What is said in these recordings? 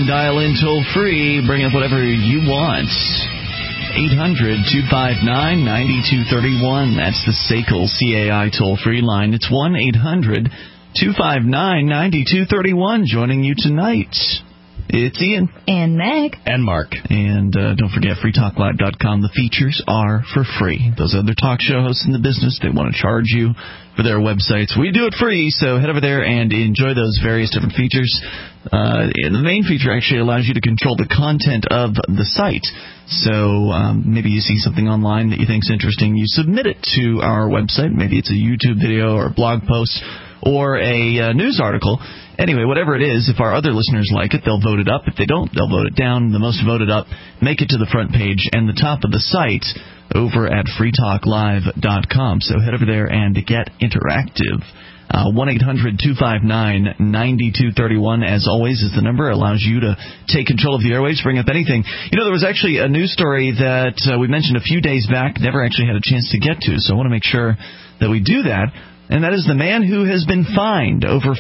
dial in toll-free. Bring up whatever you want. 800-259-9231. That's the SACL CAI toll-free line. It's 1-800-259-9231. Joining you tonight, it's Ian. And Meg. And Mark. And don't forget, freetalklive.com. The features are for free. Those other talk show hosts in the business, they want to charge you for their websites. We do it free, so head over there and enjoy those various different features. The main feature actually allows you to control the content of the site. So maybe you see something online that you think is interesting. You submit it to our website. Maybe it's a YouTube video or a blog post or a news article. Anyway, whatever it is, if our other listeners like it, they'll vote it up. If they don't, they'll vote it down. The most voted up make it to the front page and the top of the site over at freetalklive.com. So head over there and get interactive. 1-800-259-9231, as always, is the number. It allows you to take control of the airwaves, bring up anything. You know, there was actually a news story that we mentioned a few days back, never actually had a chance to get to, so I want to make sure that we do that. And that is the man who has been fined over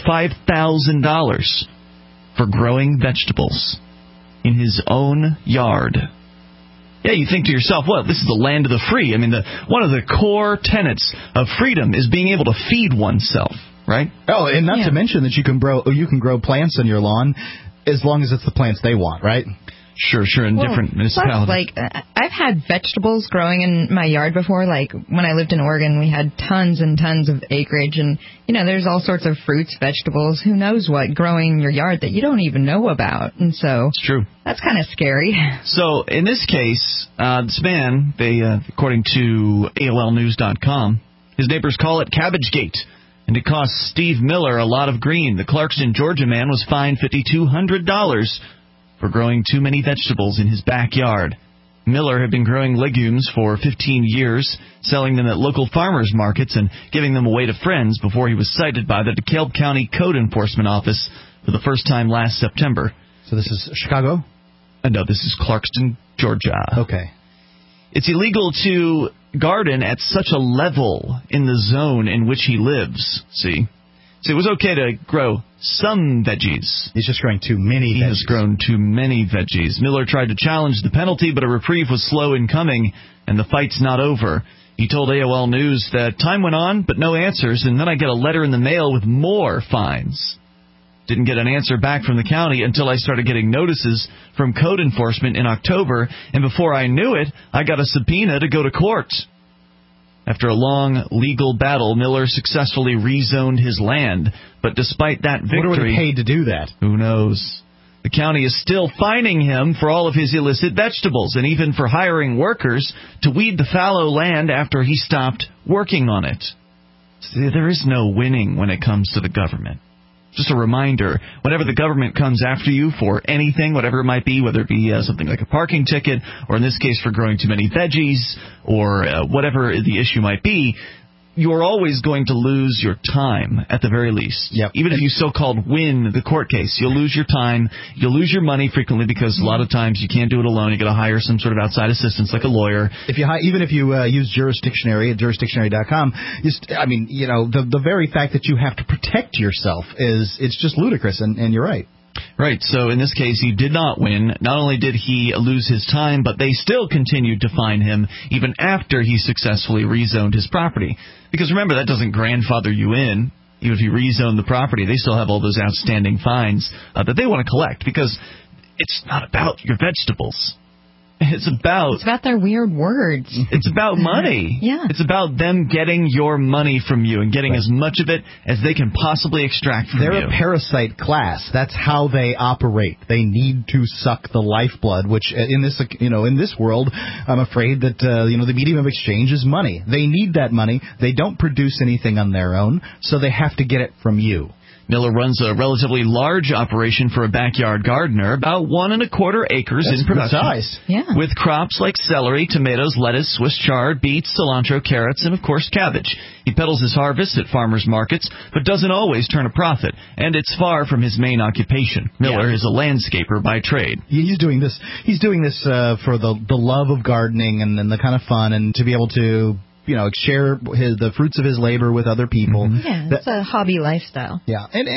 $5,000 for growing vegetables in his own yard. Yeah, you think to yourself, well, this is the land of the free. I mean, one of the core tenets of freedom is being able to feed oneself, right? Oh, and not to mention that you can grow plants on your lawn as long as it's the plants they want, right? Sure, in different municipalities. Plus, I've had vegetables growing in my yard before. Like, when I lived in Oregon, we had tons and tons of acreage. And, there's all sorts of fruits, vegetables, who knows what, growing in your yard that you don't even know about. And so it's true. That's kind of scary. So, in this case, this man, according to AOLnews.com, his neighbors call it Cabbagegate. And it cost Steve Miller a lot of green. The Clarkston, Georgia man was fined $5,200 for growing too many vegetables in his backyard. Miller had been growing legumes for 15 years, selling them at local farmers markets and giving them away to friends before he was cited by the DeKalb County Code Enforcement Office for the first time last September. So this is Chicago? No, this is Clarkston, Georgia. Okay. It's illegal to garden at such a level in the zone in which he lives, see? So it was okay to grow some veggies. He's just growing too many veggies. He has grown too many veggies. Miller tried to challenge the penalty, but a reprieve was slow in coming, and the fight's not over. He told AOL News that time went on, but no answers, and then I get a letter in the mail with more fines. Didn't get an answer back from the county until I started getting notices from code enforcement in October, and before I knew it, I got a subpoena to go to court. After a long legal battle, Miller successfully rezoned his land. But despite that victory... What are we paid to do that? Who knows? The county is still fining him for all of his illicit vegetables and even for hiring workers to weed the fallow land after he stopped working on it. See, there is no winning when it comes to the government. Just a reminder, whenever the government comes after you for anything, whatever it might be, whether it be something like a parking ticket, or in this case for growing too many veggies, or whatever the issue might be, you're always going to lose your time, at the very least. Yep. Even if you so-called win the court case, you'll lose your time, you'll lose your money frequently because a lot of times you can't do it alone. You've got to hire some sort of outside assistance like a lawyer. Even if you use Jurisdictionary at jurisdictionary.com, the very fact that you have to protect yourself it's just ludicrous, and you're right. Right, so in this case, he did not win. Not only did he lose his time, but they still continued to fine him even after he successfully rezoned his property. Because remember, that doesn't grandfather you in. Even if you rezone the property, they still have all those outstanding fines that they want to collect. Because it's not about your vegetables. It's about their weird words. It's about money. Yeah. It's about them getting your money from you and getting as much of it as they can possibly extract from you. They're a parasite class. That's how they operate. They need to suck the lifeblood, which in this world, I'm afraid that the medium of exchange is money. They need that money. They don't produce anything on their own, so they have to get it from you. Miller runs a relatively large operation for a backyard gardener, about 1¼ acres in production. Size. Yeah. With crops like celery, tomatoes, lettuce, Swiss chard, beets, cilantro, carrots, and, of course, cabbage. He peddles his harvests at farmers markets, but doesn't always turn a profit, and it's far from his main occupation. Miller is a landscaper by trade. He's doing this for the love of gardening and the kind of fun, and to be able to share the fruits of his labor with other people. Yeah, it's a hobby lifestyle. Yeah, and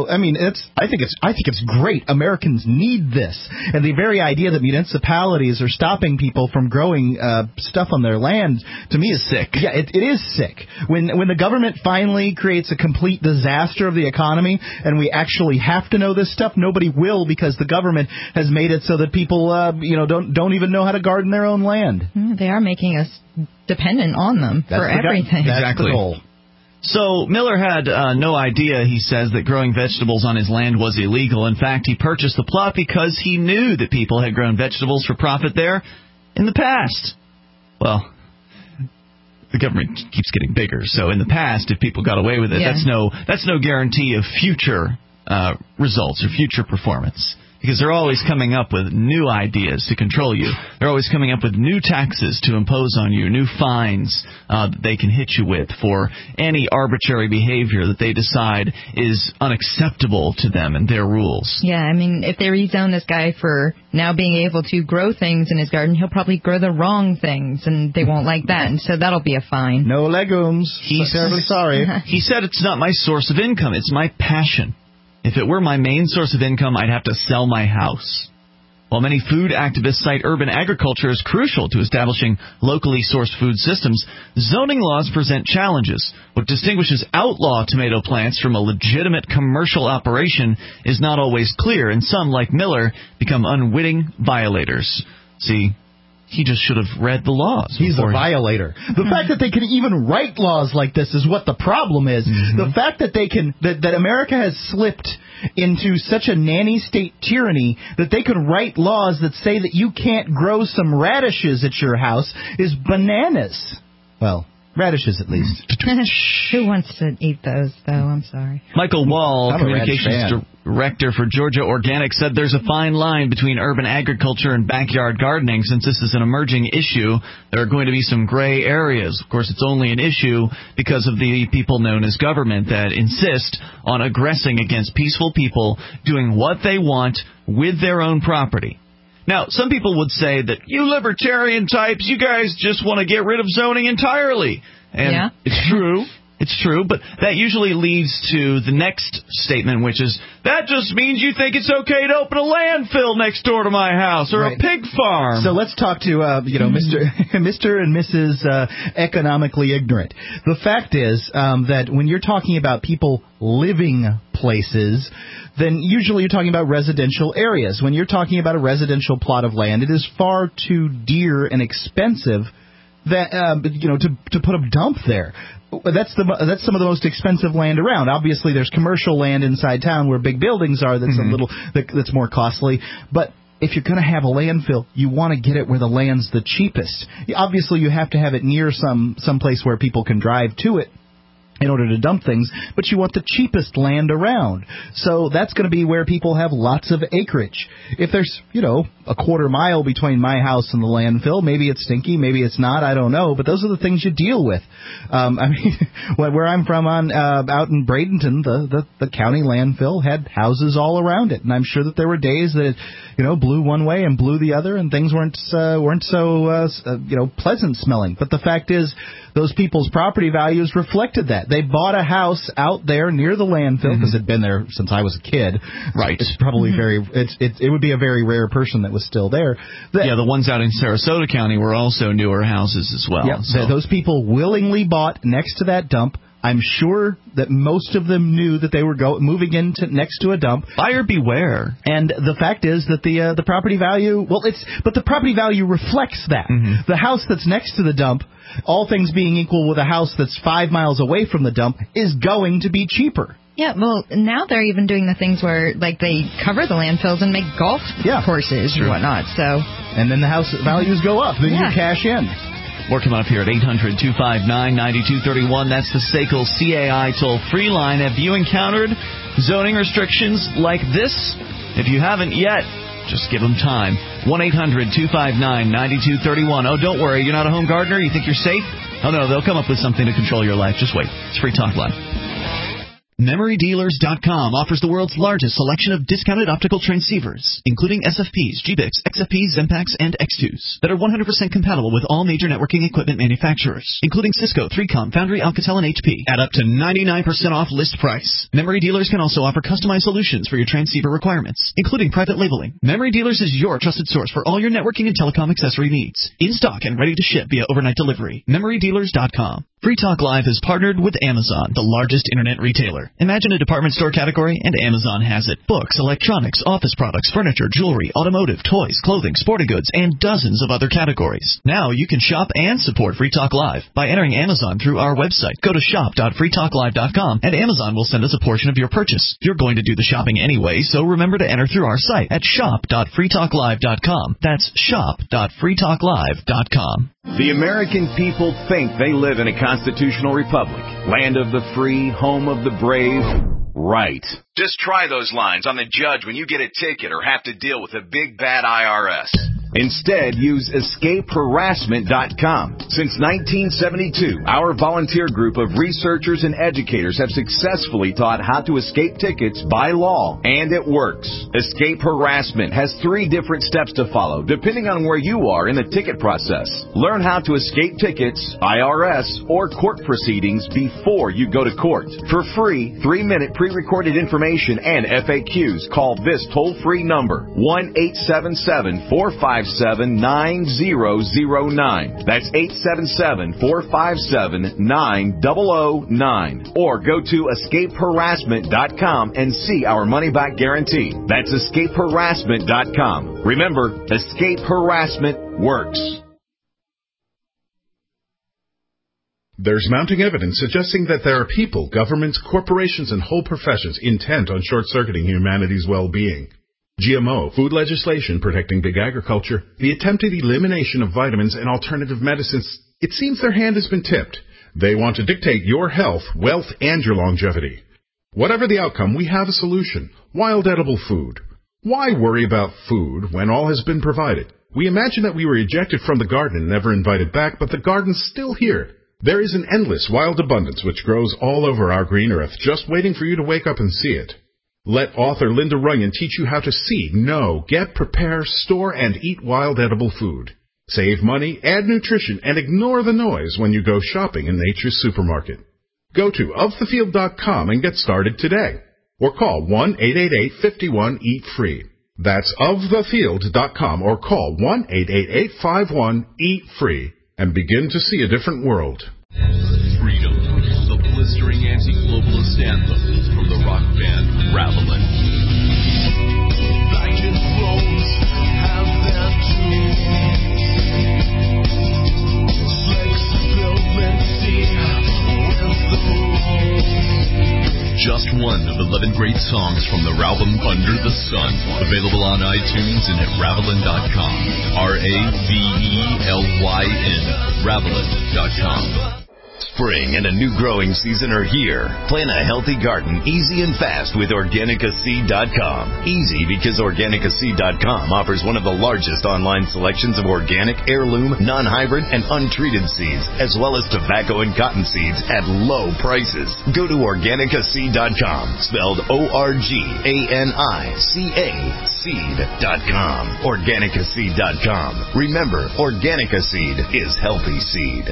I think it's great. Americans need this, and the very idea that municipalities are stopping people from growing stuff on their land, to me, is sick. Yeah, it is sick. When the government finally creates a complete disaster of the economy, and we actually have to know this stuff, nobody will, because the government has made it so that people don't even know how to garden their own land. They are making us dependent on them for everything. That's the goal. So Miller had no idea, he says, that growing vegetables on his land was illegal. In fact, he purchased the plot because he knew that people had grown vegetables for profit there in the past. Well, the government keeps getting bigger, so in the past, if people got away with it, that's no guarantee of future results or future performance. Because they're always coming up with new ideas to control you. They're always coming up with new taxes to impose on you, new fines that they can hit you with for any arbitrary behavior that they decide is unacceptable to them and their rules. Yeah, I mean, if they rezone this guy for now being able to grow things in his garden, he'll probably grow the wrong things, and they won't like that, and so that'll be a fine. No legumes. He's terribly sorry. He said, it's not my source of income, it's my passion. If it were my main source of income, I'd have to sell my house. While many food activists cite urban agriculture as crucial to establishing locally sourced food systems, zoning laws present challenges. What distinguishes outlaw tomato plants from a legitimate commercial operation is not always clear, and some, like Miller, become unwitting violators. See, he just should have read the laws. He's a violator. The fact that they can even write laws like this is what the problem is. The fact that that America has slipped into such a nanny state tyranny that they can write laws that say that you can't grow some radishes at your house is bananas. Well, radishes, at least. Who wants to eat those, though? I'm sorry. Michael Wall, communications director for Georgia Organic, said there's a fine line between urban agriculture and backyard gardening. Since this is an emerging issue, there are going to be some gray areas. Of course, it's only an issue because of the people known as government that insist on aggressing against peaceful people doing what they want with their own property. Now, some people would say that you libertarian types, you guys just want to get rid of zoning entirely. And it's true. It's true, but that usually leads to the next statement, which is, that just means you think it's okay to open a landfill next door to my house or a pig farm. So let's talk to, Mr. and Mrs. Economically Ignorant. The fact is that when you're talking about people living places, then usually you're talking about residential areas. When you're talking about a residential plot of land, it is far too dear and expensive that to put a dump there. That's some of the most expensive land around. Obviously, there's commercial land inside town where big buildings are that's more costly. But if you're going to have a landfill, you want to get it where the land's the cheapest. Obviously, you have to have it near some place where people can drive to it in order to dump things, but you want the cheapest land around. So that's going to be where people have lots of acreage. If there's, a quarter mile between my house and the landfill, maybe it's stinky, maybe it's not, I don't know, but those are the things you deal with. Where I'm from out in Bradenton, the county landfill had houses all around it, and I'm sure that there were days that it, blew one way and blew the other, and things weren't so pleasant smelling. But the fact is, those people's property values reflected that. They bought a house out there near the landfill because it had been there since I was a kid. Right. It's probably it would be a very rare person that was still there. The ones out in Sarasota County were also newer houses as well. Yeah, so those people willingly bought next to that dump. I'm sure that most of them knew that they were moving into next to a dump. Buyer beware. And the fact is that the property value, but the property value reflects that. The house that's next to the dump, all things being equal with a house that's 5 miles away from the dump, is going to be cheaper. Yeah, well, now they're even doing the things where, they cover the landfills and make golf courses and whatnot, so. And then the house values go up, then you cash in. More coming up here at 800-259-9231. That's the SACL CAI toll-free line. Have you encountered zoning restrictions like this? If you haven't yet, just give them time. 1-800-259-9231. Oh, don't worry. You're not a home gardener? You think you're safe? Oh, no, they'll come up with something to control your life. Just wait. It's Free Talk Live. MemoryDealers.com offers the world's largest selection of discounted optical transceivers, including SFPs, GBICs, XFPs, Xempax, and X2s that are 100% compatible with all major networking equipment manufacturers, including Cisco, 3Com, Foundry, Alcatel, and HP, at up to 99% off list price. Memory Dealers can also offer customized solutions for your transceiver requirements, including private labeling. Memory Dealers is your trusted source for all your networking and telecom accessory needs, in stock and ready to ship via overnight delivery. MemoryDealers.com. Free Talk Live is partnered with Amazon, the largest internet retailer. Imagine a department store category, and Amazon has it. Books, electronics, office products, furniture, jewelry, automotive, toys, clothing, sporting goods, and dozens of other categories. Now you can shop and support Free Talk Live by entering Amazon through our website. Go to shop.freetalklive.com, and Amazon will send us a portion of your purchase. You're going to do the shopping anyway, so remember to enter through our site at shop.freetalklive.com. That's shop.freetalklive.com. The American people think they live in a constitutional republic, land of the free, home of the brave. Right. Just try those lines on the judge when you get a ticket or have to deal with a big bad IRS. Instead, use escapeharassment.com. Since 1972, our volunteer group of researchers and educators have successfully taught how to escape tickets by law, and it works. Escape Harassment has 3 different steps to follow, depending on where you are in the ticket process. Learn how to escape tickets, IRS, or court proceedings before you go to court. For free, 3-minute pre-recorded information and FAQs, call this toll-free number, 1-877-457-9009. That's 877-457-9009. Or go to escapeharassment.com and see our money-back guarantee. That's escapeharassment.com. Remember, Escape Harassment works. There's mounting evidence suggesting that there are people, governments, corporations, and whole professions intent on short-circuiting humanity's well-being. GMO, food legislation protecting big agriculture, the attempted elimination of vitamins and alternative medicines, it seems their hand has been tipped. They want to dictate your health, wealth, and your longevity. Whatever the outcome, we have a solution. Wild edible food. Why worry about food when all has been provided? We imagine that we were ejected from the garden and never invited back, but the garden's still here. There is an endless wild abundance which grows all over our green earth, just waiting for you to wake up and see it. Let author Linda Runyon teach you how to see, know, get, prepare, store, and eat wild edible food. Save money, add nutrition, and ignore the noise when you go shopping in Nature's Supermarket. Go to ofthefield.com and get started today. Or call 1-888-51-EAT-FREE. That's ofthefield.com or call 1-888-51-EAT-FREE and begin to see a different world. Freedom, the blistering anti-globalist anthem from the rock band Ravelin. Blackened bones have their tombs. Flexibility with the rules. Just one of 11 great songs from their album Under the Sun, available on iTunes and at Ravelin.com. Ravelyn. Ravelin.com. Spring and a new growing season are here. Plan a healthy garden easy and fast with Organicaseed.com. Easy because Organicaseed.com offers one of the largest online selections of organic, heirloom, non-hybrid, and untreated seeds, as well as tobacco and cotton seeds at low prices. Go to Organicaseed.com, spelled O-R-G-A-N-I-C-A, seed.com. Organicaseed.com. Remember, Organica Seed is healthy seed.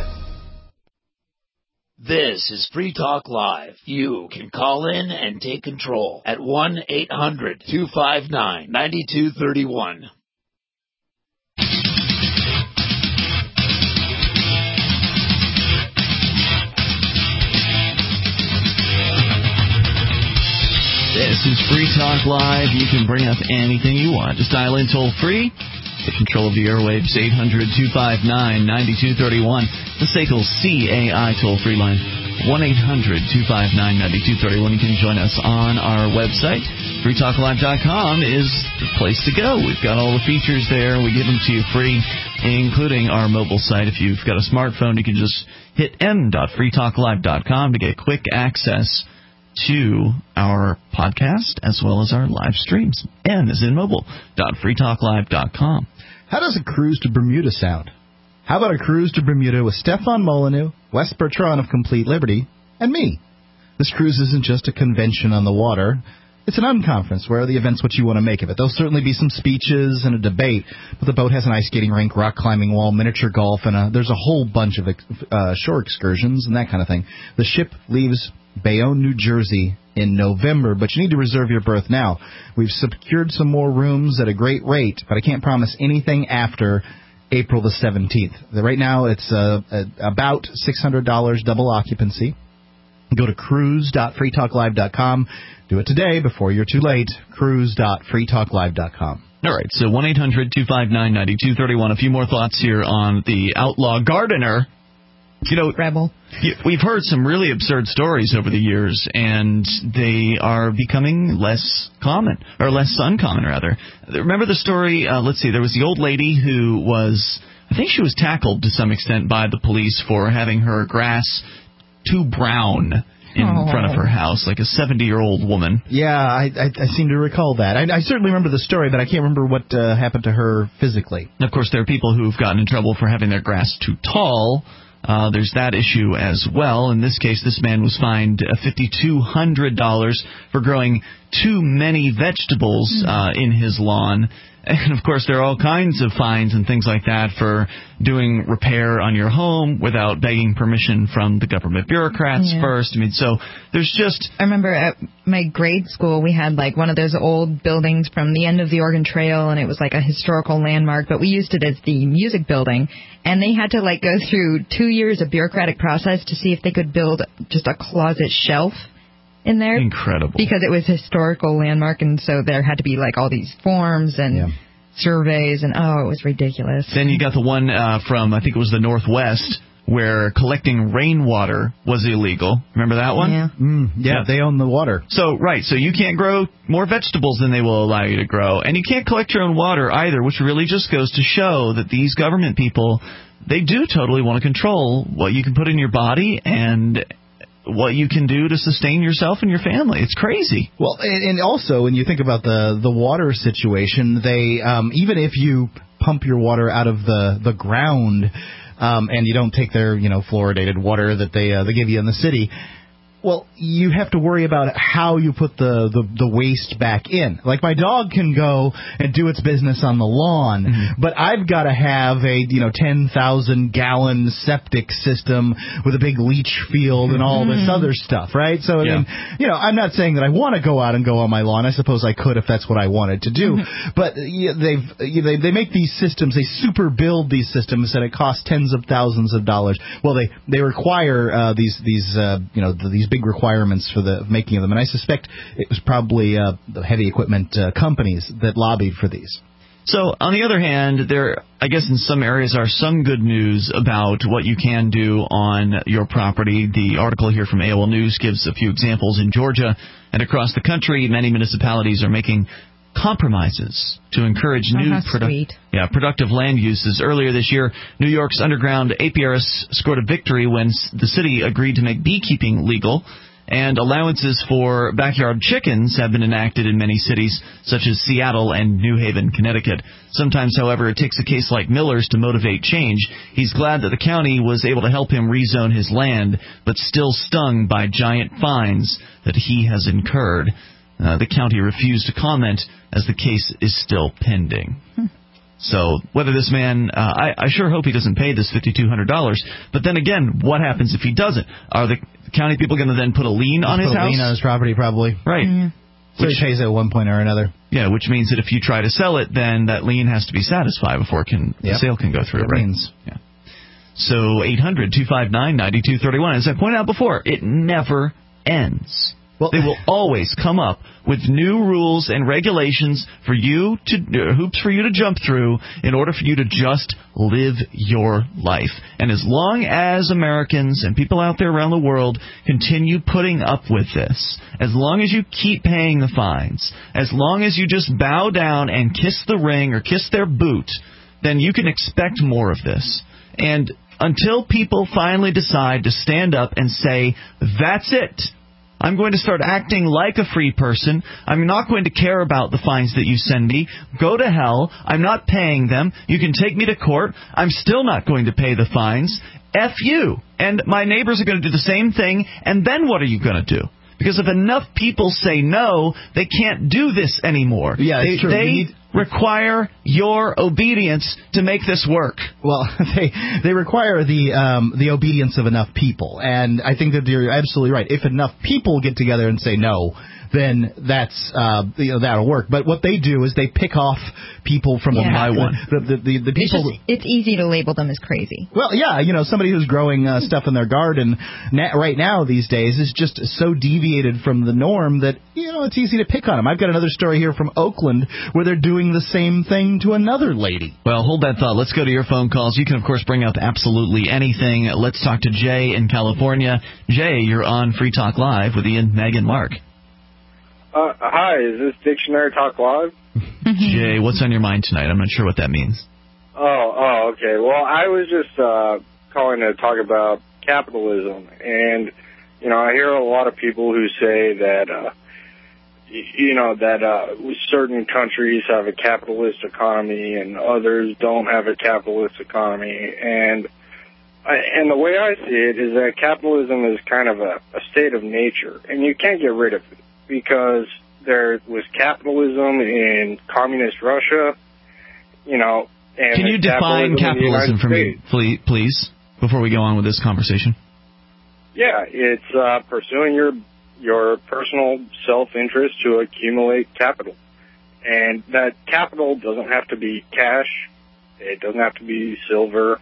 This is Free Talk Live. You can call in and take control at 1-800-259-9231. This is Free Talk Live. You can bring up anything you want. Just dial in toll free. Take control of the airwaves, 800-259-9231. The SACL CAI toll-free line, 1-800-259-9231. You can join us on our website. FreeTalkLive.com is the place to go. We've got all the features there. We give them to you free, including our mobile site. If you've got a smartphone, you can just hit m.freetalklive.com to get quick access to our podcast as well as our live streams. N is in mobile.freetalklive.com. How does a cruise to Bermuda sound? How about a cruise to Bermuda with Stefan Molyneux, Wes Bertrand of Complete Liberty, and me? This cruise isn't just a convention on the water. It's an unconference where the event's what you want to make of it. There'll certainly be some speeches and a debate, but the boat has an ice skating rink, rock climbing wall, miniature golf, and there's a whole bunch of shore excursions and that kind of thing. The ship leaves Bayonne, New Jersey in November, but you need to reserve your berth now. We've secured some more rooms at a great rate, but I can't promise anything after April the 17th. Right now it's about $600 double occupancy. Go to cruise.freetalklive.com. Do it today before you're too late. Cruise.freetalklive.com. All right, so 1-800-259-9231. A few more thoughts here on the outlaw gardener. You know, Rebel. We've heard some really absurd stories over the years, and they are becoming less common, or less uncommon, rather. Remember the story, let's see, there was the old lady who was, I think she was tackled to some extent by the police for having her grass too brown in front of her house, like a 70-year-old woman. Yeah, I seem to recall that. I certainly remember the story, but I can't remember what happened to her physically. And of course, there are people who've gotten in trouble for having their grass too tall. There's that issue as well. In this case, this man was fined $5,200 for growing too many vegetables in his lawn. And, of course, there are all kinds of fines and things like that for doing repair on your home without begging permission from the government bureaucrats first. I mean, so there's just... I remember at my grade school, we had, like, one of those old buildings from the end of the Oregon Trail, and it was, like, a historical landmark, but we used it as the music building. And they had to, like, go through 2 years of bureaucratic process to see if they could build just a closet shelf in there. Incredible. Because it was a historical landmark, and so there had to be, like, all these forms and surveys, and, it was ridiculous. Then you got the one from, I think it was the Northwest, where collecting rainwater was illegal. Remember that one? Yeah. They own the water. So you can't grow more vegetables than they will allow you to grow. And you can't collect your own water either, which really just goes to show that these government people, they do totally want to control what you can put in your body and what you can do to sustain yourself and your family. It's crazy. Well, and also when you think about the water situation, they even if you pump your water out of the ground and you don't take their fluoridated water that they give you in the city, well, you have to worry about how you put the waste back in. Like, my dog can go and do its business on the lawn, but I've got to have a 10,000-gallon septic system with a big leach field and all this other stuff, right? So, I mean, I'm not saying that I want to go out and go on my lawn. I suppose I could if that's what I wanted to do. But they make these systems, they super build these systems, and it costs tens of thousands of dollars. Well, they require these big requirements for the making of them, and I suspect it was probably the heavy equipment companies that lobbied for these. So, on the other hand, there, I guess in some areas, are some good news about what you can do on your property. The article here from AOL News gives a few examples. In Georgia and across the country, many municipalities are making compromises to encourage new productive land uses. Earlier this year, New York's underground apiarists scored a victory when the city agreed to make beekeeping legal, and allowances for backyard chickens have been enacted in many cities, such as Seattle and New Haven, Connecticut. Sometimes, however, it takes a case like Miller's to motivate change. He's glad that the county was able to help him rezone his land, but still stung by giant fines that he has incurred. The county refused to comment as the case is still pending. So whether this man, I sure hope he doesn't pay this $5,200. But then again, what happens if he doesn't? Are the county people going to then put a lien on his house? Put a lien on his property, probably. Right. So he pays it at one point or another. Yeah, which means that if you try to sell it, then that lien has to be satisfied before the sale can go through. Right. Yeah. So 800-259-9231. As I pointed out before, it never ends. Well, they will always come up with new rules and regulations for you to hoops for you to jump through in order for you to just live your life. And as long as Americans and people out there around the world continue putting up with this, as long as you keep paying the fines, as long as you just bow down and kiss the ring or kiss their boot, then you can expect more of this. And until people finally decide to stand up and say, that's it, I'm going to start acting like a free person. I'm not going to care about the fines that you send me. Go to hell. I'm not paying them. You can take me to court. I'm still not going to pay the fines. F you. And my neighbors are going to do the same thing. And then what are you going to do? Because if enough people say no, they can't do this anymore. Yeah, it's true. They require your obedience to make this work. Well, they require the obedience of enough people, and I think that you're absolutely right. If enough people get together and say no, then that's that'll work. But what they do is they pick off people from the people. It's easy to label them as crazy. Well, yeah, somebody who's growing stuff in their garden right now these days is just so deviated from the norm that it's easy to pick on them. I've got another story here from Oakland where they're doing the same thing to another lady. Well, hold that thought. Let's go to your phone calls. You can, of course, bring up absolutely anything. Let's talk to Jay in California. Jay, you're on Free Talk Live with Ian, Meg, and Mark. Hi, is this Dictionary Talk Live? Jay, what's on your mind tonight? I'm not sure what that means. Oh, okay. Well, I was just calling to talk about capitalism, and I hear a lot of people who say that certain countries have a capitalist economy and others don't have a capitalist economy, and the way I see it is that capitalism is kind of a state of nature, and you can't get rid of it. Because there was capitalism in communist Russia, and can you define capitalism for me, please, before we go on with this conversation? Yeah, it's pursuing your personal self-interest to accumulate capital. And that capital doesn't have to be cash. It doesn't have to be silver.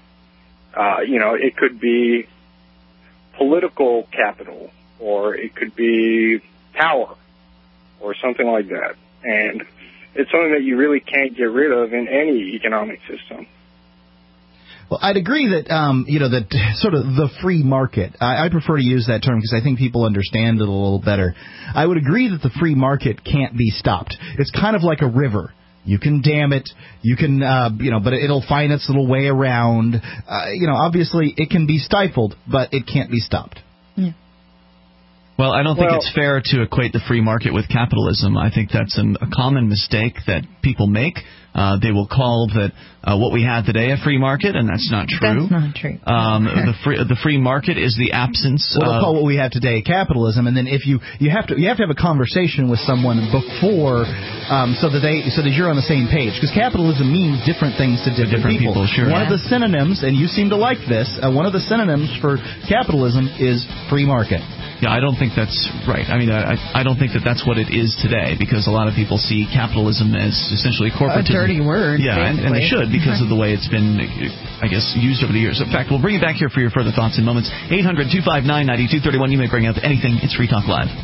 It could be political capital, or it could be power or something like that. And it's something that you really can't get rid of in any economic system. Well, I'd agree that, that sort of the free market, I prefer to use that term because I think people understand it a little better. I would agree that the free market can't be stopped. It's kind of like a river. You can dam it, you can, but it'll find its little way around. Obviously it can be stifled, but it can't be stopped. Yeah. Well, I don't think it's fair to equate the free market with capitalism. I think that's a common mistake that people make. They will call what we have today a free market, and that's not true. That's not true. The free market is the absence. Well, they'll call what we have today capitalism, and then if you have to have a conversation with someone before, so that you're on the same page, because capitalism means different things to different people. Sure. One of the synonyms, and you seem to like this, one of the synonyms for capitalism is free market. Yeah, I don't think that's right. I mean, I don't think that's what it is today, because a lot of people see capitalism as essentially corporatism. A dirty word. Yeah, and they should, because of the way it's been, I guess, used over the years. In fact, we'll bring you back here for your further thoughts in moments. 800-259-9231. You may bring up anything. It's Free Talk Live.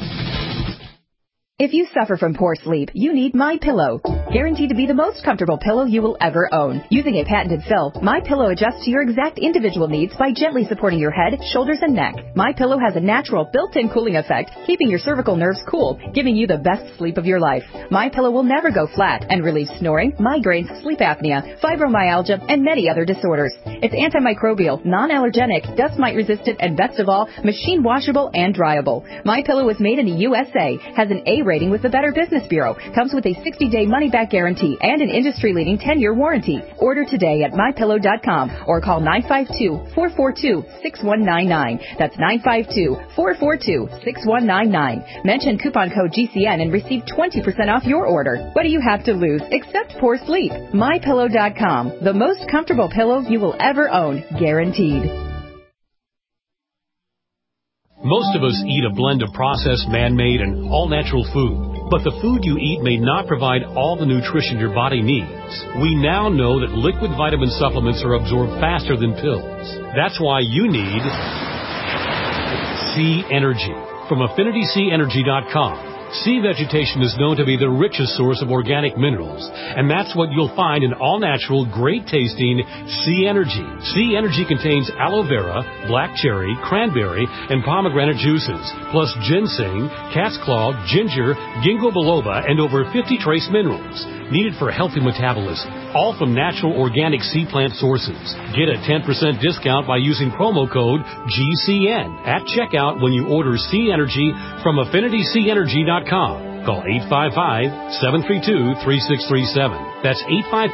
If you suffer from poor sleep, you need MyPillow. Guaranteed to be the most comfortable pillow you will ever own. Using a patented fill, MyPillow adjusts to your exact individual needs by gently supporting your head, shoulders, and neck. MyPillow has a natural built-in cooling effect, keeping your cervical nerves cool, giving you the best sleep of your life. MyPillow will never go flat and relieves snoring, migraines, sleep apnea, fibromyalgia, and many other disorders. It's antimicrobial, non-allergenic, dust mite resistant, and best of all, machine washable and dryable. MyPillow is made in the USA, has an A rating with the Better Business Bureau, comes with a 60-day money-back guarantee and an industry-leading 10-year warranty. Order today at MyPillow.com or call 952-442-6199. That's 952-442-6199. Mention coupon code GCN and receive 20% off your order. What do you have to lose except poor sleep? MyPillow.com, the most comfortable pillow you will ever own, guaranteed. Most of us eat a blend of processed, man-made, and all-natural food. But the food you eat may not provide all the nutrition your body needs. We now know that liquid vitamin supplements are absorbed faster than pills. That's why you need Sea Energy from AffinitySeaEnergy.com. Sea vegetation is known to be the richest source of organic minerals, and that's what you'll find in all-natural, great-tasting Sea Energy. Sea Energy contains aloe vera, black cherry, cranberry, and pomegranate juices, plus ginseng, cat's claw, ginger, ginkgo biloba, and over 50 trace minerals. needed for healthy metabolism, all from natural organic sea plant sources. Get a 10% discount by using promo code GCN at checkout when you order Sea Energy from AffinitySeaEnergy.com. Call 855-732-3637. That's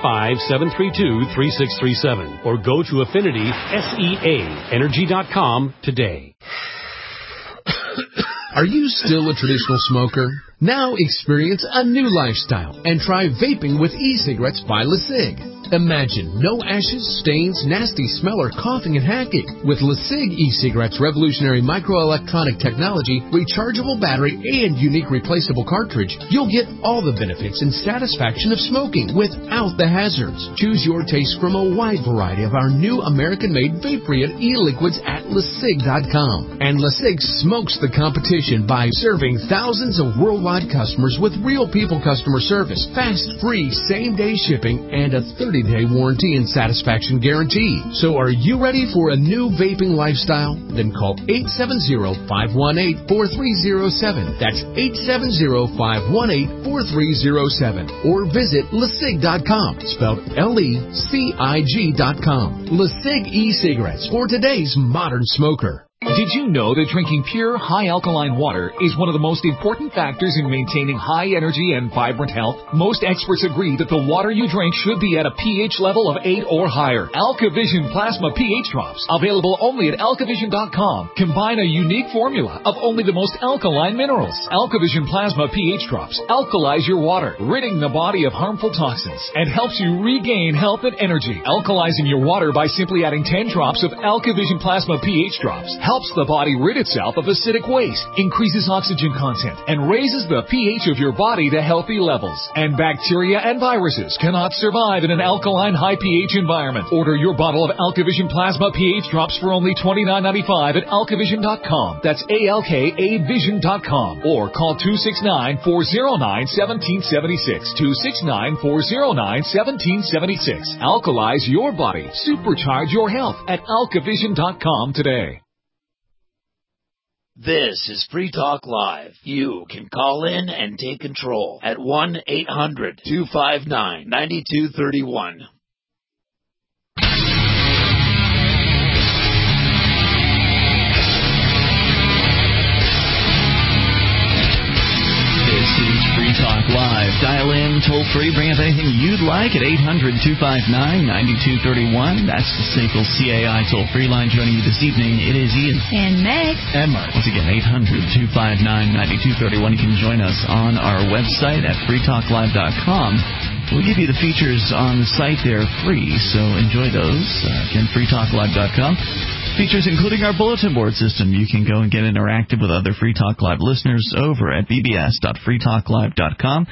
855-732-3637. Or go to AffinitySeaEnergy.com today. Are you still a traditional smoker? Now experience a new lifestyle and try vaping with e-cigarettes by LeSig. Imagine no ashes, stains, nasty smell, or coughing and hacking. With LeSig e-cigarettes' revolutionary microelectronic technology, rechargeable battery, and unique replaceable cartridge, you'll get all the benefits and satisfaction of smoking without the hazards. Choose your taste from a wide variety of our new American-made vape-free e-liquids at LeSig.com. And LeSig smokes the competition by serving thousands of worldwide customers with real people customer service, fast, free, same-day shipping, and a 30-day warranty and satisfaction guarantee. So are you ready for a new vaping lifestyle? Then call 870-518-4307. That's 870-518-4307. Or visit LeSig.com, spelled LECIG.com. LeSig e-cigarettes for today's modern smoker. Did you know that drinking pure, high-alkaline water is one of the most important factors in maintaining high energy and vibrant health? Most experts agree that the water you drink should be at a pH level of 8 or higher. AlkaVision Plasma pH Drops, available only at AlkaVision.com, combine a unique formula of only the most alkaline minerals. AlkaVision Plasma pH Drops alkalize your water, ridding the body of harmful toxins, and helps you regain health and energy. Alkalizing your water by simply adding 10 drops of AlkaVision Plasma pH Drops helps the body rid itself of acidic waste, increases oxygen content, and raises the pH of your body to healthy levels. And bacteria and viruses cannot survive in an alkaline high pH environment. Order your bottle of AlkaVision Plasma pH Drops for only $29.95 at AlkaVision.com. That's ALKAVision.com. Or call 269-409-1776. 269-409-1776. Alkalize your body. Supercharge your health at AlkaVision.com today. This is Free Talk Live. You can call in and take control at 1-800-259-9231. This is Free Talk Live. Dial in, toll free, bring up anything you'd like at 800-259-9231. That's the Sinkle CAI toll free line. Joining you this evening, it is Ian. And Meg. And Mark. Once again, 800-259-9231. You can join us on our website at freetalklive.com. We'll give you the features on the site there free, so enjoy those. Again, freetalklive.com. Features including our bulletin board system. You can go and get interactive with other Free Talk Live listeners over at bbs.freetalklive.com.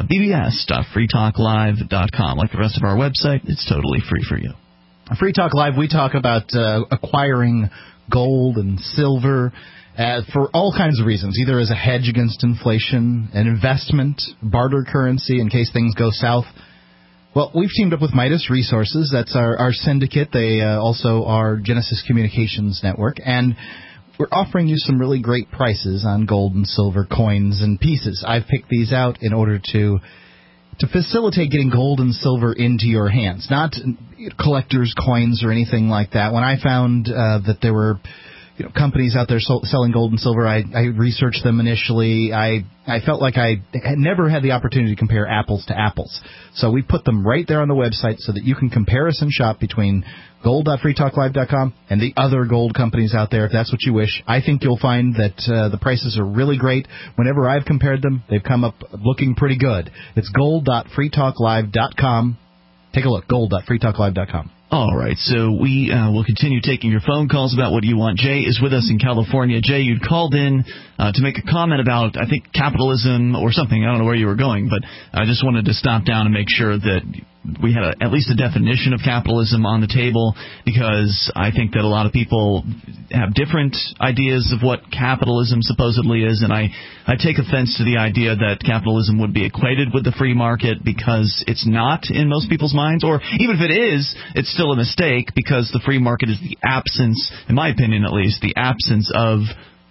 bbs.freetalklive.com. Like the rest of our website, it's totally free for you. Free Talk Live, we talk about acquiring gold and silver for all kinds of reasons, either as a hedge against inflation, an investment, barter currency in case things go south. Well, we've teamed up with Midas Resources. That's our syndicate. They also are Genesis Communications Network. And we're offering you some really great prices on gold and silver coins and pieces. I've picked these out in order to facilitate getting gold and silver into your hands, not collectors' coins or anything like that. When I found that there were companies out there selling gold and silver, I researched them initially. I felt like I had never had the opportunity to compare apples to apples. So we put them right there on the website so that you can comparison shop between gold.freetalklive.com and the other gold companies out there if that's what you wish. I think you'll find that the prices are really great. Whenever I've compared them, they've come up looking pretty good. It's gold.freetalklive.com. Take a look, gold.freetalklive.com. All right, so we will continue taking your phone calls about what you want. Jay is with us in California. Jay, you'd called in to make a comment about, I think, capitalism or something. I don't know where you were going, but I just wanted to stop down and make sure that we had at least a definition of capitalism on the table, because I think that a lot of people have different ideas of what capitalism supposedly is, and I take offense to the idea that capitalism would be equated with the free market, because it's not in most people's minds, or even if it is, it's still a mistake, because the free market is the absence, in my opinion at least, the absence of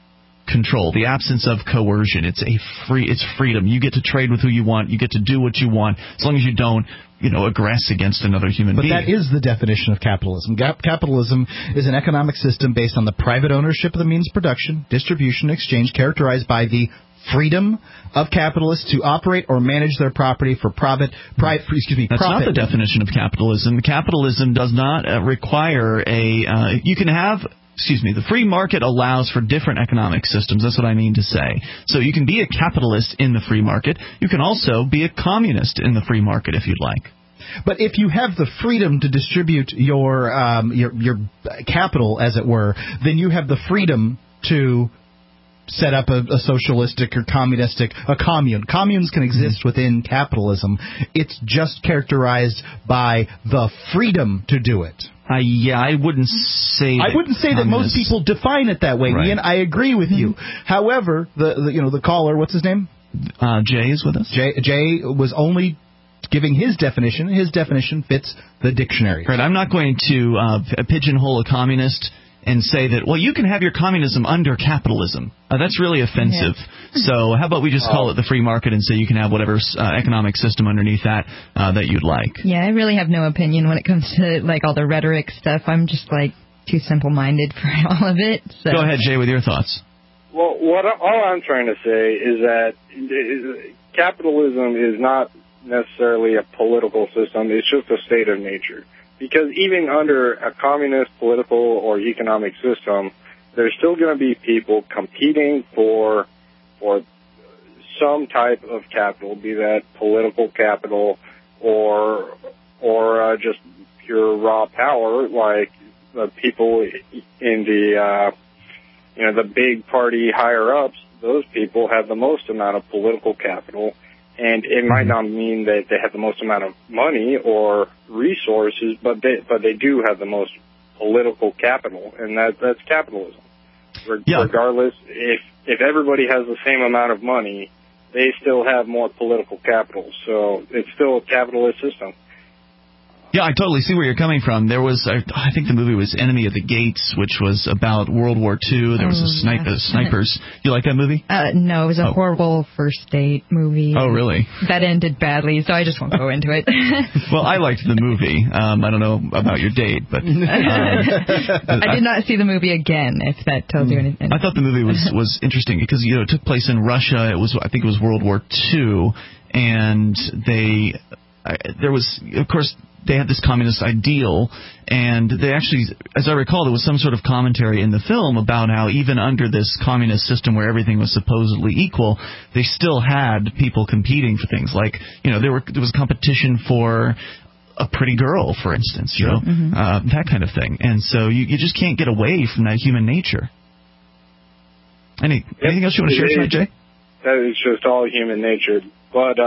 control, the absence of coercion. It's freedom. You get to trade with who you want. You get to do what you want, as long as you don't, aggress against another human being. But that is the definition of capitalism. Capitalism is an economic system based on the private ownership of the means of production, distribution, exchange, characterized by the freedom of capitalists to operate or manage their property for profit. That's not the definition of capitalism. Capitalism does not require you can have. The free market allows for different economic systems. That's what I mean to say. So you can be a capitalist in the free market. You can also be a communist in the free market if you'd like. But if you have the freedom to distribute your capital, as it were, then you have the freedom to set up a socialistic or communistic, a commune. Communes can exist within capitalism. It's just characterized by the freedom to do it. I wouldn't say that most people define it that way, right. Ian. I agree with you. However, the caller, what's his name? Jay is with us. Jay was only giving his definition. His definition fits the dictionary. Right. I'm not going to pigeonhole a communist and say that, well, you can have your communism under capitalism. That's really offensive. Yeah. So how about we just call it the free market and say you can have whatever economic system underneath that you'd like. Yeah, I really have no opinion when it comes to all the rhetoric stuff. I'm just too simple-minded for all of it. So. Go ahead, Jay, with your thoughts. Well, all I'm trying to say is that capitalism is not necessarily a political system. It's just a state of nature. Because even under a communist political or economic system, there's still going to be people competing for some type of capital, be that political capital or just pure raw power, like the people in the big party higher ups. Those people have the most amount of political capital. And it might not mean that they have the most amount of money or resources, but they do have the most political capital, and that's capitalism. Regardless, if everybody has the same amount of money, they still have more political capital. So it's still a capitalist system. Yeah, I totally see where you're coming from. There was, I think the movie was Enemy at the Gates, which was about World War II. There was snipers. You like that movie? No, it was a horrible first date movie. Oh, really? That ended badly, so I just won't go into it. Well, I liked the movie. I don't know about your date, but I did not see the movie again, if that tells you anything. I thought the movie was interesting because it took place in Russia. I think it was World War II, and there was, of course, they had this communist ideal, and they actually, as I recall, there was some sort of commentary in the film about how even under this communist system where everything was supposedly equal, they still had people competing for things. Like, there was competition for a pretty girl, for instance, that kind of thing. And so you just can't get away from that human nature. Anything else you want to share tonight, Jay? That is just all human nature. But,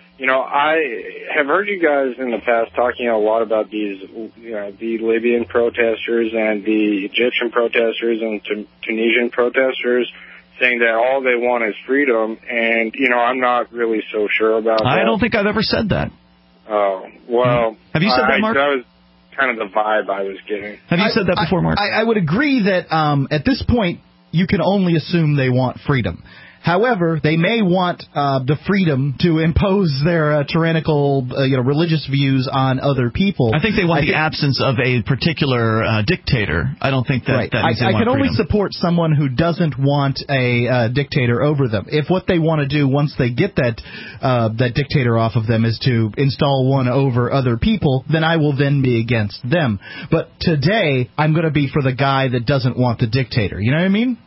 I have heard you guys in the past talking a lot about these, the Libyan protesters and the Egyptian protesters and Tunisian protesters saying that all they want is freedom. And, I'm not really so sure about that. I don't think I've ever said that. Oh, well. Have you said that, Mark? That was kind of the vibe I was getting. Have you said that before, Mark? I would agree that at this point, you can only assume they want freedom. However, they may want the freedom to impose their tyrannical, religious views on other people. I think they want the absence of a particular dictator. I don't think that right. that means they want I can freedom. only support someone who doesn't want a dictator over them. If what they want to do once they get that dictator off of them is to install one over other people, then I will then be against them. But today, I'm going to be for the guy that doesn't want the dictator. You know what I mean?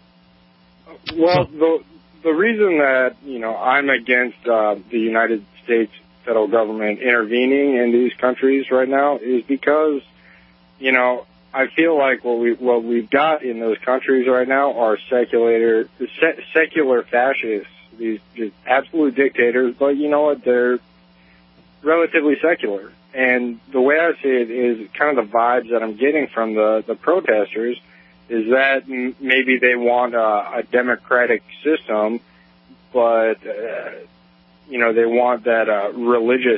Well, the reason that, I'm against the United States federal government intervening in these countries right now is because, I feel like what we've got in those countries right now are secular fascists, these absolute dictators, but you know what, they're relatively secular. And the way I see it is kind of the vibes that I'm getting from the protesters is that maybe they want a democratic system, but, they want that religious,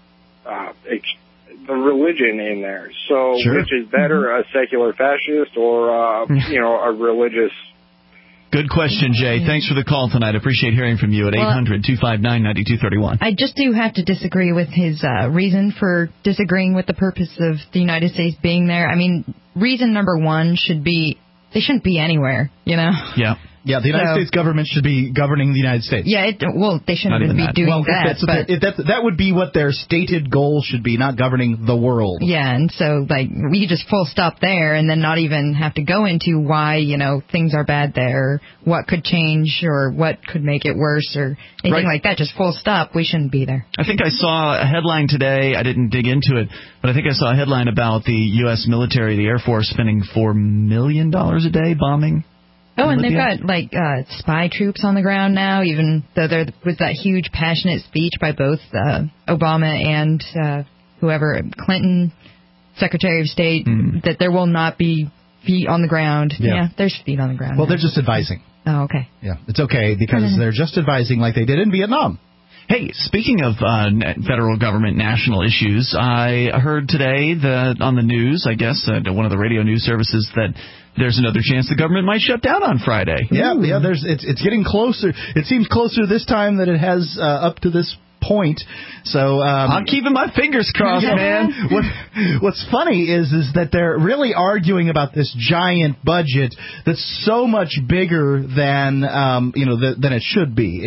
the religion in there. So sure. Which is better, a secular fascist or, a religious Good question, Jay. Thanks for the call tonight. I appreciate hearing from you at 800-259-9231. I just do have to disagree with his reason for disagreeing with the purpose of the United States being there. I mean, reason number one should be they shouldn't be anywhere, you know? Yeah. Yeah, the United States government should be governing the United States. Yeah, they shouldn't even be doing that. That would be what their stated goal should be, not governing the world. Yeah, and so, we could just full stop there and then not even have to go into why, things are bad there, what could change or what could make it worse or anything like that. Just full stop. We shouldn't be there. I think I saw a headline today. I didn't dig into it, but I think I saw a headline about the U.S. military, the Air Force, spending $4 million a day bombing. Oh, and they've got, spy troops on the ground now, even though there was that huge passionate speech by both Obama and Clinton, Secretary of State, that there will not be feet on the ground. Yeah, there's feet on the ground. Well, they're just advising. Oh, okay. Yeah, it's okay because they're just advising like they did in Vietnam. Hey, speaking of federal government national issues, I heard today that on the news, I guess, one of the radio news services, that there's another chance the government might shut down on Friday. Yeah. It's getting closer. It seems closer this time than it has up to this point. So I'm keeping my fingers crossed, man. What's funny is that they're really arguing about this giant budget that's so much bigger than than it should be.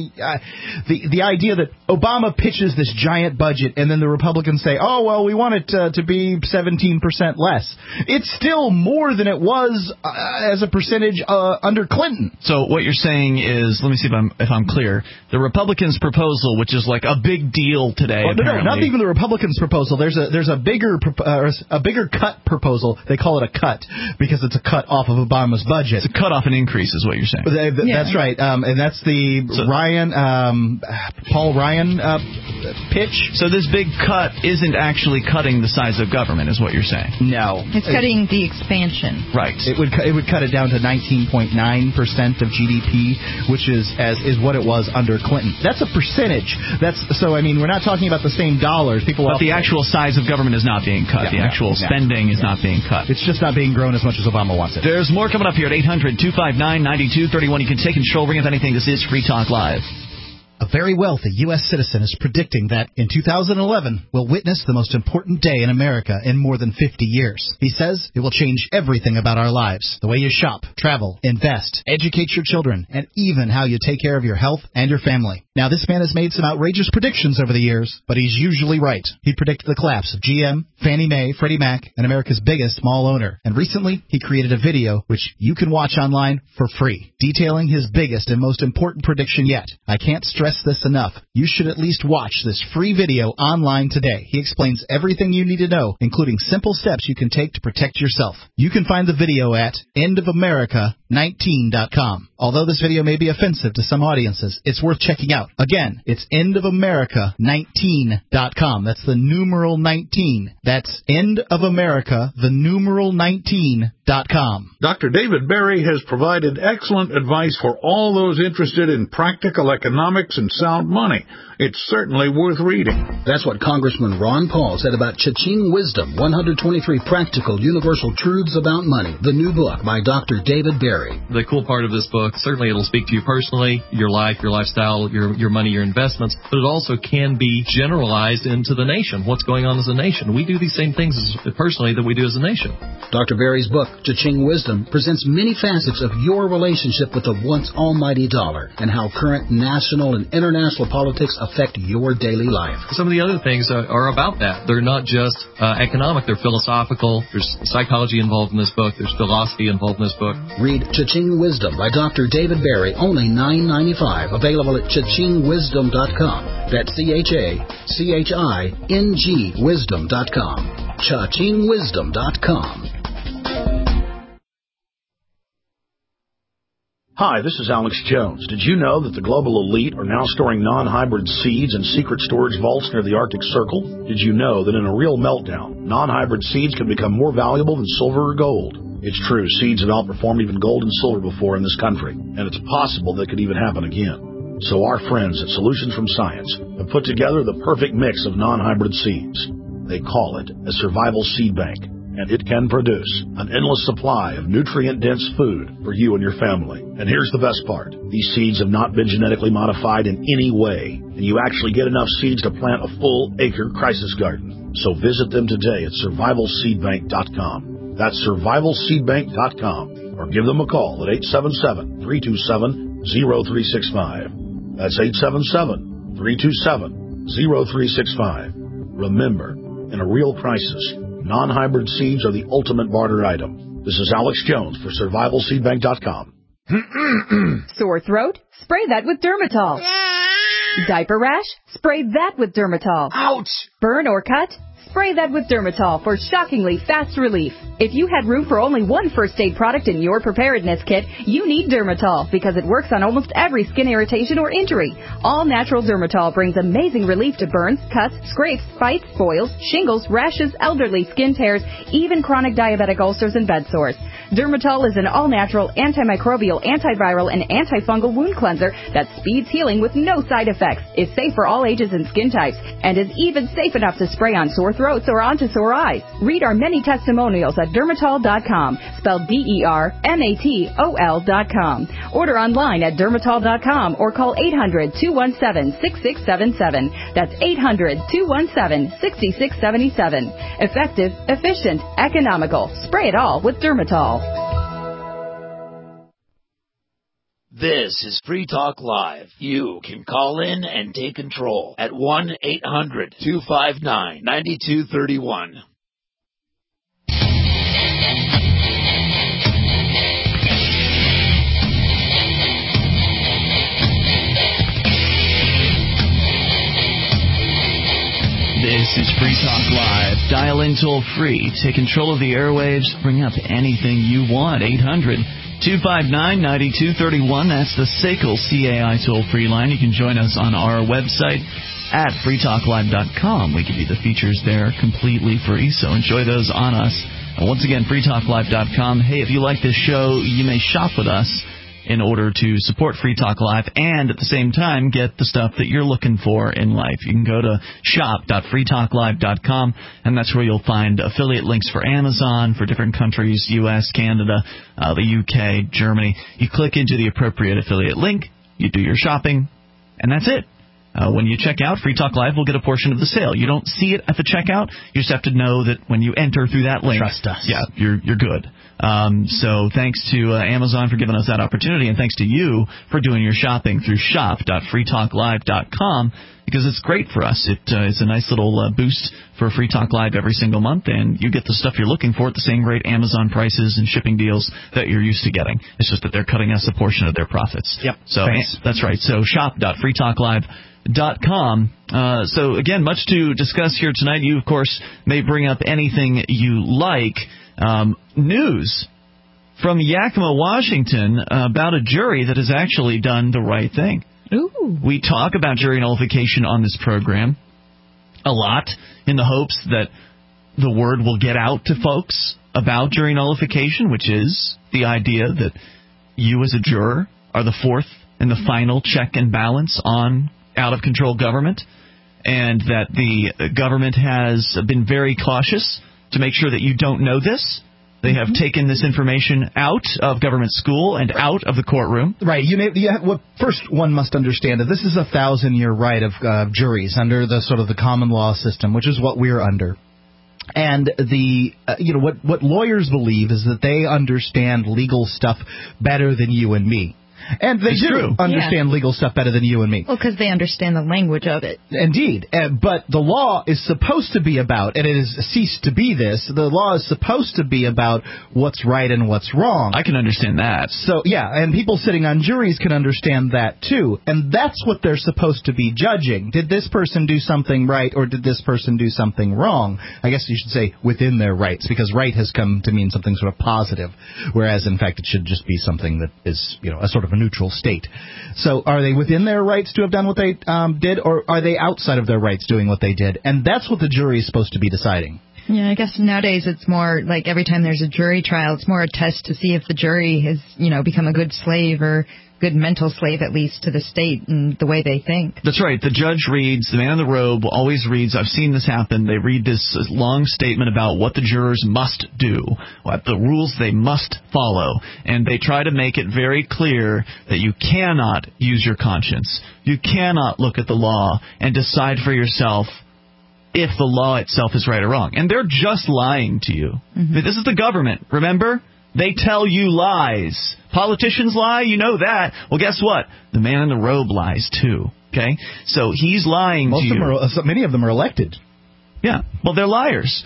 The idea that Obama pitches this giant budget and then the Republicans say, "Oh well, we want it to be 17% less." It's still more than it was as a percentage under Clinton. So what you're saying is, let me see if I'm clear. The Republicans' proposal, which is like a big deal today. No, not even the Republicans' proposal. There's a bigger cut proposal. They call it a cut because it's a cut off of Obama's budget. It's a cut off an increase, is what you're saying. That's right, and that's the Paul Ryan pitch. So this big cut isn't actually cutting the size of government, is what you're saying. No, it's cutting the expansion. Right. It would cut it down to 19.9% of GDP, which is what it was under Clinton. That's a percentage. We're not talking about the same dollars. But the actual size of government is not being cut. The actual spending is not being cut. It's just not being grown as much as Obama wants it. There's more coming up here at 800-259-9231. You can take control, bring up anything. This is Free Talk Live. A very wealthy U.S. citizen is predicting that in 2011 we'll witness the most important day in America in more than 50 years. He says it will change everything about our lives. The way you shop, travel, invest, educate your children, and even how you take care of your health and your family. Now, this man has made some outrageous predictions over the years, but he's usually right. He predicted the collapse of GM, Fannie Mae, Freddie Mac, and America's biggest mall owner. And recently, he created a video which you can watch online for free, detailing his biggest and most important prediction yet. I can't stress this enough. You should at least watch this free video online today. He explains everything you need to know, including simple steps you can take to protect yourself. You can find the video at endofamerica19.com. Although this video may be offensive to some audiences, it's worth checking out. Again, it's endofamerica19.com. That's the numeral 19. That's endofamerica, the numeral 19.com. Dr. David Berry has provided excellent advice for all those interested in practical economics and sound money. It's certainly worth reading. That's what Congressman Ron Paul said about Cha-Ching Wisdom, 123 Practical Universal Truths About Money, the new book by Dr. David Berry. The cool part of this book, certainly it'll speak to you personally, your life, your lifestyle, your money, your investments, but it also can be generalized into the nation. What's going on as a nation? We do these same things personally that we do as a nation. Dr. Berry's book, Cha-Ching Wisdom, presents many facets of your relationship with the once almighty dollar and how current national and international politics affect your daily life. Some of the other things are about that. They're not just economic, they're philosophical. There's psychology involved in this book. There's philosophy involved in this book. Read Cha-Ching Wisdom by Dr. David Berry, only $9.95, available at chachingwisdom.com. That's CHACHING wisdom.com. chachingwisdom.com. Hi, this is Alex Jones. Did you know that the global elite are now storing non-hybrid seeds in secret storage vaults near the Arctic Circle? Did you know that in a real meltdown, non-hybrid seeds can become more valuable than silver or gold? It's true, seeds have outperformed even gold and silver before in this country, and it's possible that could even happen again. So our friends at Solutions from Science have put together the perfect mix of non-hybrid seeds. They call it a survival seed bank. and it can produce an endless supply of nutrient-dense food for you and your family. And here's the best part. These seeds have not been genetically modified in any way, and you actually get enough seeds to plant a full-acre crisis garden. So visit them today at survivalseedbank.com. That's survivalseedbank.com, or give them a call at 877-327-0365. That's 877-327-0365. Remember, in a real crisis, non-hybrid seeds are the ultimate barter item. This is Alex Jones for survivalseedbank.com. Sore throat? Spray that with Dermatol. Diaper rash? Spray that with Dermatol. Ouch! Burn or cut? Spray that with Dermatol for shockingly fast relief. If you had room for only one first aid product in your preparedness kit, you need Dermatol because it works on almost every skin irritation or injury. All natural Dermatol brings amazing relief to burns, cuts, scrapes, bites, boils, shingles, rashes, elderly skin tears, even chronic diabetic ulcers and bed sores. Dermatol is an all-natural, antimicrobial, antiviral, and antifungal wound cleanser that speeds healing with no side effects, is safe for all ages and skin types, and is even safe enough to spray on sore throats or onto sore eyes. Read our many testimonials at Dermatol.com, spelled DERMATOL.com. Order online at Dermatol.com or call 800-217-6677. That's 800-217-6677. Effective, efficient, economical. Spray it all with Dermatol. This is Free Talk Live. You can call in and take control at 1-800-259-9231. This is Free Talk Live. Dial in toll free. Take control of the airwaves. Bring up anything you want. 800-259-9231. That's the SACL CAI toll-free line. You can join us on our website at freetalklive.com. We give you the features there completely free, so enjoy those on us. And once again, freetalklive.com. Hey, if you like this show, you may shop with us in order to support Free Talk Live and at the same time get the stuff that you're looking for in life. You can go to shop.freetalklive.com, and that's where you'll find affiliate links for Amazon, for different countries, U.S., Canada, the U.K., Germany. You click into the appropriate affiliate link, you do your shopping, and that's it. When you check out, Free Talk Live will get a portion of the sale. You don't see it at the checkout. You just have to know that when you enter through that link, trust us. Yeah, you're good. So thanks to Amazon for giving us that opportunity, and thanks to you for doing your shopping through shop.freetalklive.com, because it's great for us. It's a nice little boost for Free Talk Live every single month, and you get the stuff you're looking for at the same great Amazon prices and shipping deals that you're used to getting. It's just that they're cutting us a portion of their profits. Yep. So that's right. So shop.freetalklive.com. So again, much to discuss here tonight. You, of course, may bring up anything you like. News from Yakima, Washington, about a jury that has actually done the right thing. Ooh. We talk about jury nullification on this program a lot in the hopes that the word will get out to folks about jury nullification, which is the idea that you as a juror are the fourth and the final check and balance on out-of-control government, and that the government has been very cautious to make sure that you don't know this. They have taken this information out of government school and out of the courtroom. Right. First, one must understand that this is a 1,000-year right of juries under the sort of the common law system, which is what we're under. And what lawyers believe is that they understand legal stuff better than you and me. And they do understand legal stuff better than you and me. Well, because they understand the language of it. Indeed. But the law is supposed to be about, and it has ceased to be this, the law is supposed to be about what's right and what's wrong. I can understand that. So, yeah, and people sitting on juries can understand that, too. And that's what they're supposed to be judging. Did this person do something right, or did this person do something wrong? I guess you should say within their rights, because right has come to mean something sort of positive, whereas, in fact, it should just be something that is, a sort of a neutral state. So are they within their rights to have done what they did, or are they outside of their rights doing what they did? And that's what the jury is supposed to be deciding. Yeah, I guess nowadays it's more like every time there's a jury trial, it's more a test to see if the jury has, become a good slave or good mental slave, at least, to the state and the way they think. That's right. The judge reads, the man in the robe always reads, I've seen this happen, they read this long statement about what the jurors must do, what the rules they must follow, and they try to make it very clear that you cannot use your conscience. You cannot look at the law and decide for yourself if the law itself is right or wrong. And they're just lying to you. Mm-hmm. This is the government, remember? They tell you lies. Politicians lie, you know that. Well, guess what? The man in the robe lies too. Okay? So he's lying to you. Many of them are elected. Yeah. Well, they're liars.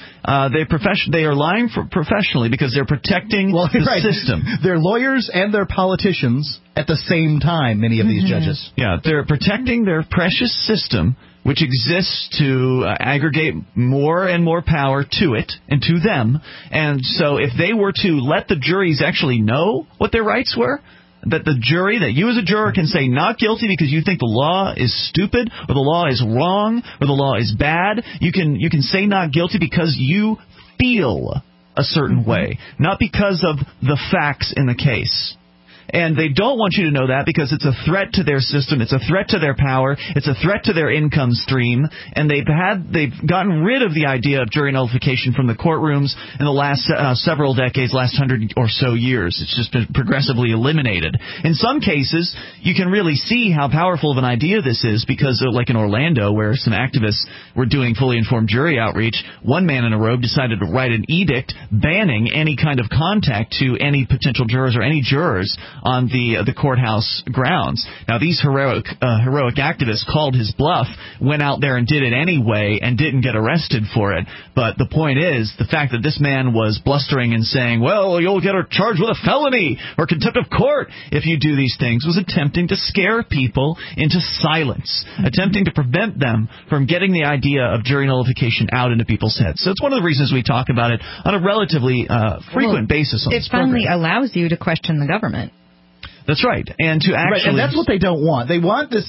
They are lying professionally because they're protecting the system. They're lawyers and they're politicians at the same time, many of these judges. Yeah, they're protecting their precious system, which exists to aggregate more and more power to it and to them. And so if they were to let the juries actually know what their rights were, that you as a juror can say not guilty because you think the law is stupid or the law is wrong or the law is bad, you can say not guilty because you feel a certain way, not because of the facts in the case. And they don't want you to know that because it's a threat to their system, it's a threat to their power, it's a threat to their income stream, and they've gotten rid of the idea of jury nullification from the courtrooms in the last several decades, last 100 or so years. It's just been progressively eliminated. In some cases, you can really see how powerful of an idea this is because, like in Orlando, where some activists were doing fully informed jury outreach, one man in a robe decided to write an edict banning any kind of contact to any potential jurors or any jurors on the courthouse grounds. Now, these heroic activists called his bluff, went out there and did it anyway, and didn't get arrested for it. But the point is, the fact that this man was blustering and saying, well, you'll get charged with a felony or contempt of court if you do these things, was attempting to scare people into silence, attempting to prevent them from getting the idea of jury nullification out into people's heads. So it's one of the reasons we talk about it on a relatively frequent basis on this program. It finally allows you to question the government. That's right, and to actually, and that's what they don't want. They want this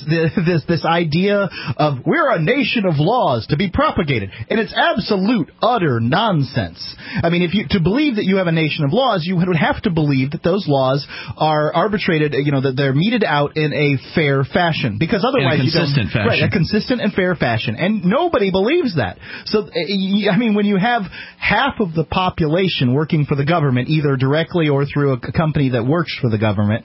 idea of we're a nation of laws to be propagated, and it's absolute, utter nonsense. I mean, to believe that you have a nation of laws, you would have to believe that those laws are arbitrated, that they're meted out in a fair fashion, because otherwise in a consistent fashion, right, a consistent and fair fashion, and nobody believes that. So, I mean, when you have half of the population working for the government, either directly or through a company that works for the government,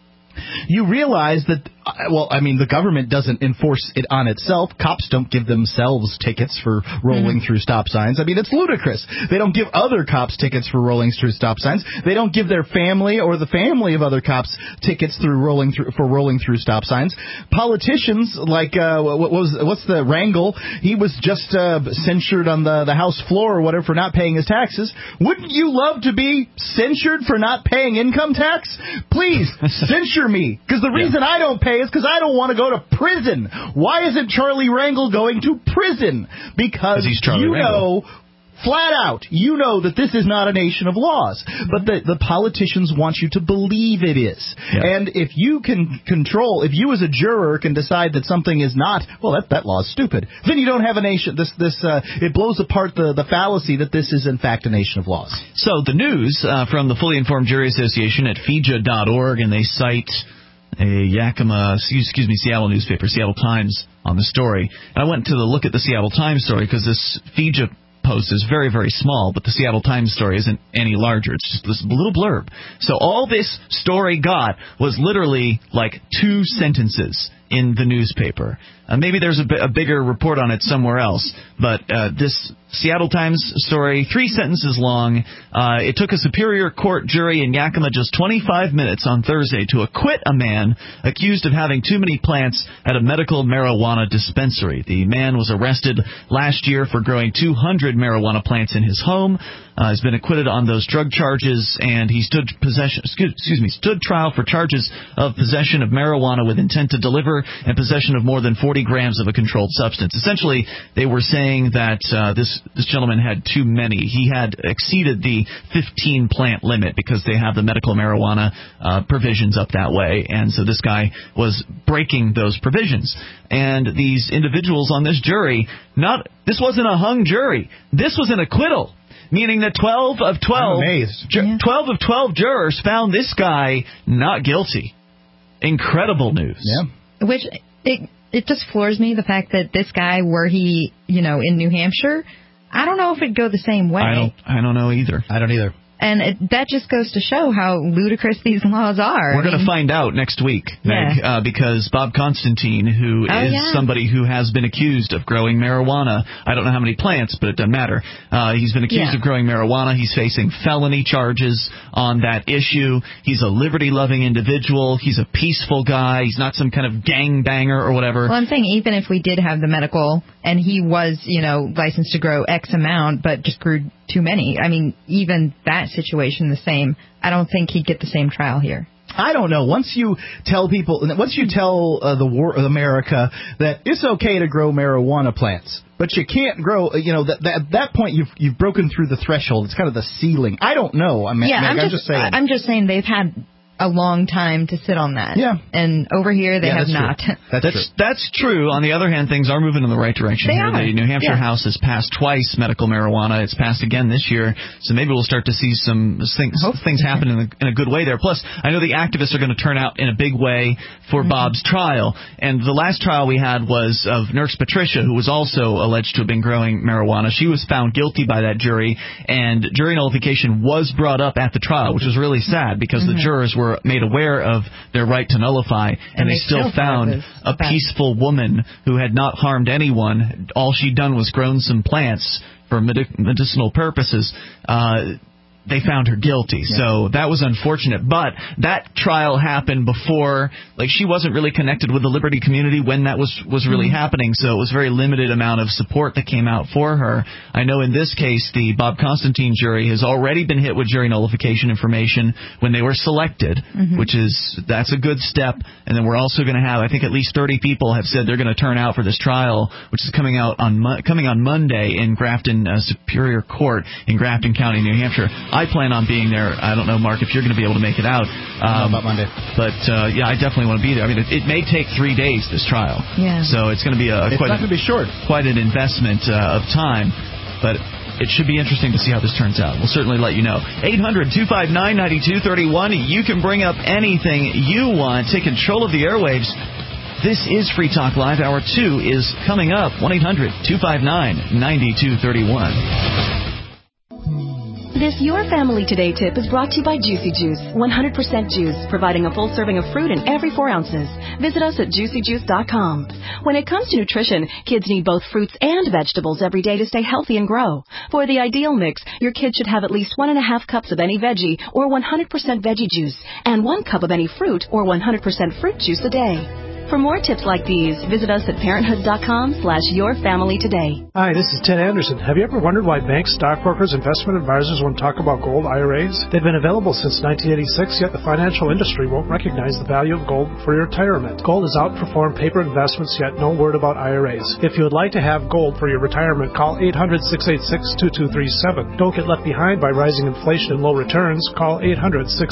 you realize that, the government doesn't enforce it on itself. Cops don't give themselves tickets for rolling through stop signs. I mean, it's ludicrous. They don't give other cops tickets for rolling through stop signs. They don't give their family or the family of other cops tickets for rolling through stop signs. Politicians, like what's the Rangel? He was just censured on the House floor or whatever for not paying his taxes. Wouldn't you love to be censured for not paying income tax? Please censure me, because the reason I don't pay is because I don't want to go to prison. Why isn't Charlie Rangel going to prison? Because he's Charlie Rangel. Flat out, that this is not a nation of laws. But the politicians want you to believe it is. Yeah. And if you can if you as a juror can decide that something is not, that law is stupid, then you don't have a nation. It blows apart the fallacy that this is in fact a nation of laws. So the news from the Fully Informed Jury Association at FIJA.org, and they cite a Seattle newspaper, Seattle Times, on the story. And I went to look at the Seattle Times story because this FIJA post is very, very small, but the Seattle Times story isn't any larger. It's just this little blurb. So all this story got was literally like 2 sentences in the newspaper. Maybe there's a bigger report on it somewhere else, but this Seattle Times story, 3 sentences long. It took a Superior Court jury in Yakima just 25 minutes on Thursday to acquit a man accused of having too many plants at a medical marijuana dispensary. The man was arrested last year for growing 200 marijuana plants in his home. has been acquitted on those drug charges, and he stood trial for charges of possession of marijuana with intent to deliver and possession of more than 40 grams of a controlled substance. Essentially, they were saying that this gentleman had too many. He had exceeded the 15 plant limit because they have the medical marijuana provisions up that way, and so this guy was breaking those provisions. And these individuals on this jury, this wasn't a hung jury. This was an acquittal, meaning that 12 of 12 jurors found this guy not guilty. Incredible news. Yeah. Which it just floors me, the fact that this guy, were he, in New Hampshire, I don't know if it'd go the same way. I don't know either. I don't either. And that just goes to show how ludicrous these laws are. We're going to find out next week, Meg, because Bob Constantine, who is somebody who has been accused of growing marijuana, I don't know how many plants, but it doesn't matter. He's been accused of growing marijuana. He's facing felony charges on that issue. He's a liberty-loving individual. He's a peaceful guy. He's not some kind of gangbanger or whatever. Well, I'm saying even if we did have the medical and he was, licensed to grow X amount, but just grew too many, I mean, even that situation the same, I don't think he'd get the same trial here. I don't know. Once you tell America that it's okay to grow marijuana plants, but you can't grow, at that point you've broken through the threshold. It's kind of the ceiling. I don't know. I'm just saying. I'm just saying they've had a long time to sit on that. Yeah. And over here, they have not. That's true. On the other hand, things are moving in the right direction here. The New Hampshire House has passed twice medical marijuana. It's passed again this year. So maybe we'll start to see some things happen in a good way there. Plus, I know the activists are going to turn out in a big way for Bob's trial. And the last trial we had was of Nurse Patricia, who was also alleged to have been growing marijuana. She was found guilty by that jury, and jury nullification was brought up at the trial, which was really sad because the jurors were made aware of their right to nullify, and they still found a peaceful woman who had not harmed anyone. All she'd done was grown some plants for medicinal purposes. They found her guilty. Yeah. So that was unfortunate. But that trial happened before, she wasn't really connected with the Liberty community when that was really happening. So it was very limited amount of support that came out for her. I know in this case, the Bob Constantine jury has already been hit with jury nullification information when they were selected, that's a good step. And then we're also going to have, I think at least 30 people have said they're going to turn out for this trial, which is coming on Monday in Grafton Superior Court in Grafton County, New Hampshire. I plan on being there. I don't know, Mark, if you're going to be able to make it out. About Monday. But, I definitely want to be there. I mean, it may take 3 days, this trial. Yeah. So it's going to be it's not going to be short. Quite an investment of time. But it should be interesting to see how this turns out. We'll certainly let you know. 800-259-9231. You can bring up anything you want. Take control of the airwaves. This is Free Talk Live. Hour 2 is coming up. 1-800-259-9231. This Your Family Today tip is brought to you by Juicy Juice, 100% juice, providing a full serving of fruit in every 4 ounces. Visit us at juicyjuice.com. When it comes to nutrition, kids need both fruits and vegetables every day to stay healthy and grow. For the ideal mix, your kid should have at least 1.5 cups of any veggie or 100% veggie juice, and 1 cup of any fruit or 100% fruit juice a day. For more tips like these, visit us at parenthood.com/yourfamilytoday. Hi, this is Ted Anderson. Have you ever wondered why banks, stockbrokers, investment advisors won't talk about gold IRAs? They've been available since 1986, yet the financial industry won't recognize the value of gold for your retirement. Gold has outperformed paper investments, yet no word about IRAs. If you would like to have gold for your retirement, call 800-686-2237. Don't get left behind by rising inflation and low returns. Call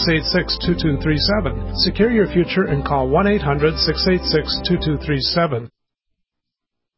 800-686-2237. Secure your future and call 1-800-686-2237.